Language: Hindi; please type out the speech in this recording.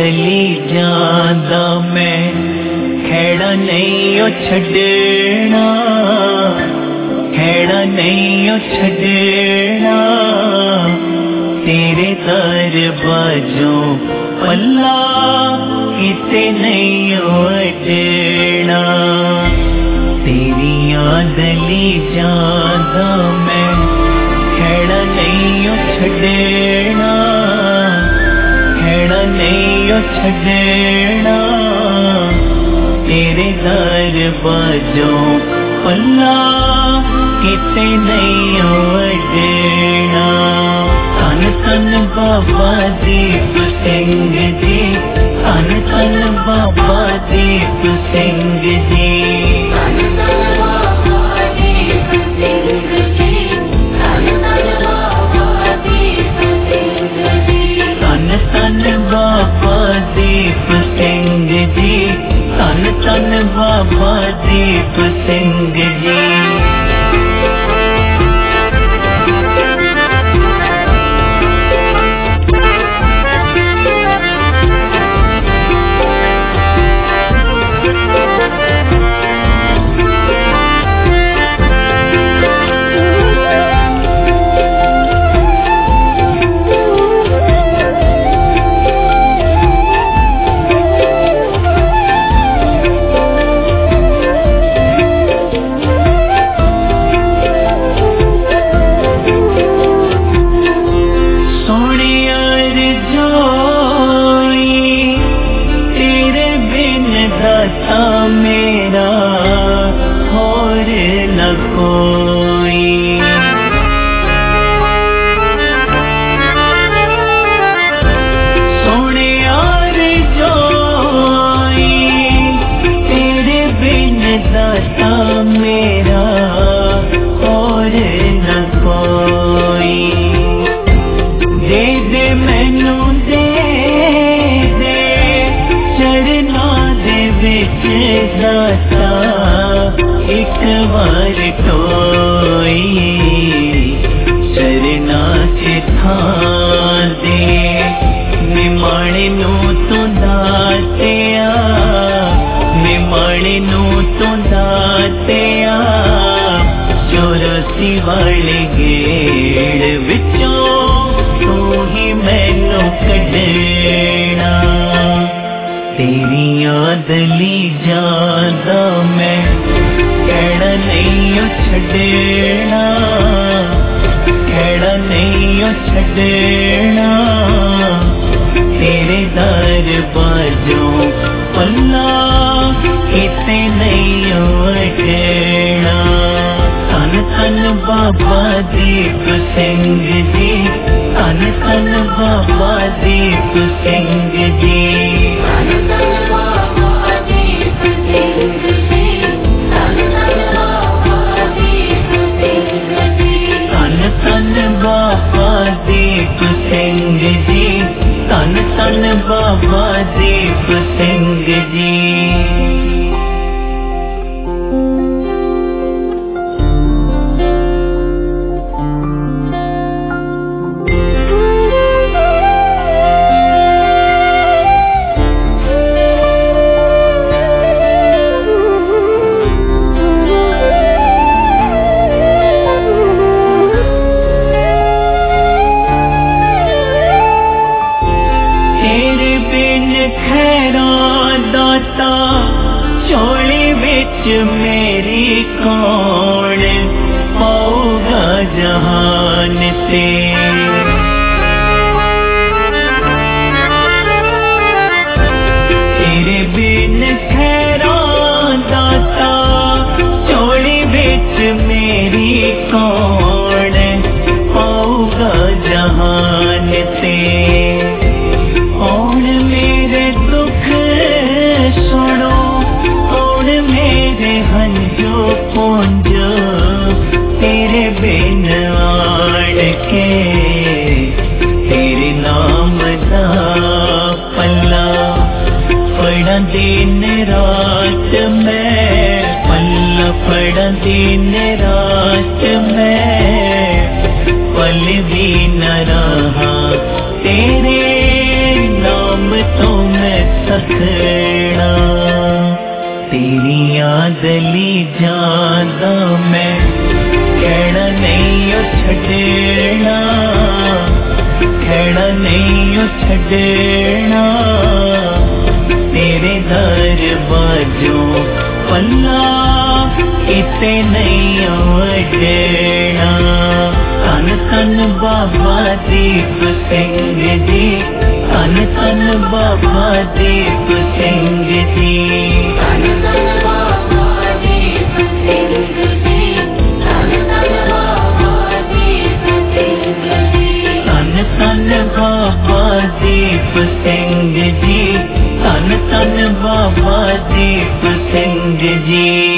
दली जांदा मैं खेड़ा नहीं ओ छड़ना, खेड़ा नहीं ओ छड़ना तेरे दरवाजों पल्ला किते नहीं अटना। तेरियां दली जांदा मैं खेड़ा नहीं ओ छड़ना, खेड़ा नहीं ओ छड़ना तेरे दरवाजों पल्ला किते नहीं अटना। धन धन बाबा दीप सिंह जी, धन धन बाबा दीप सिंह जी, धन धन बाबा दीप सिंह जी, धन धन बाबा दीप सिंह जी, धन धन बाबा दीप सिंह जी, धन धन बाबा दीप सिंह जी। एक बार टोई चरना चिथा दे निमाणे नू तू दातिया, निमाणे नू तू दातिया चौरसी वाले गेड़ विचों तू ही मैनू कढ़ना। तेरियां दली जांदा मैं खेड़ा नहीं ओ छड़ना, खेड़ा नहीं ओ छड़ना तेरे दरवाजों पल्ला किते नहीं अटना। धन धन बाबा दीप सिंह जी, धन धन बाबा दीप सिंह जी, धन धन बाबा दीप सिंह जी, धन धन बाबा दीप सिंह जी, धन धन बाबा दीप सिंह जी, धन धन बाबा दीप सिंह जी। चोली बिच मेरी कौन पाऊगा जहान से। तेरे बिन खैरा दाता चोली बिच मेरी कौन पाऊगा जहान से। और मेरे दुख सुनो, और मेरे हंजो पूंजो तेरे बिन आड़ के तेरे नाम दा पल्ला फड़ा दिन रात मैं, पल्ला फड़ा दिन रात मैं पल भी न रहा तेरे नाम तो मैं तेरिया दली जादा मैं कहना नहीं ओ छड़ना, कहना नहीं ओ छड़ना, तेरे दरवाजों पल्ला किते नहीं अड़ना। धन धन बाबा दीप सिंह जी, धन धन बाबा दीप सिंह जी, धन धन बाबा दीप सिंह जी, धन धन बाबा दीप सिंह जी, धन धन बाबा दीप सिंह जी, धन धन बाबा दीप सिंह जी।